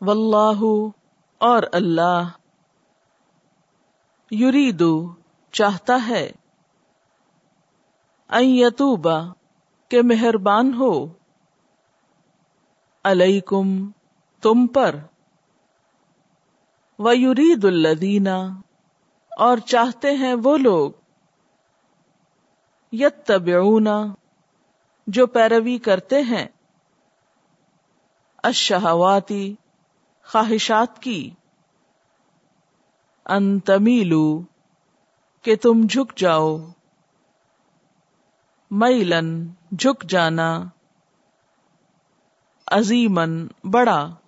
वल्लाहु और अल्लाह, युरीदु चाहता है, अन यतूबा के मेहरबान हो, अलैकुम तुम पर, व युरीदुल्लदीना और चाहते हैं वो लोग, यत्तबिऊना जो पैरवी करते हैं, अश्शहवाती ख्वाहिशात की, अन तमीलू के तुम झुक जाओ, मैलन झुक जाना, अजीमन बड़ा।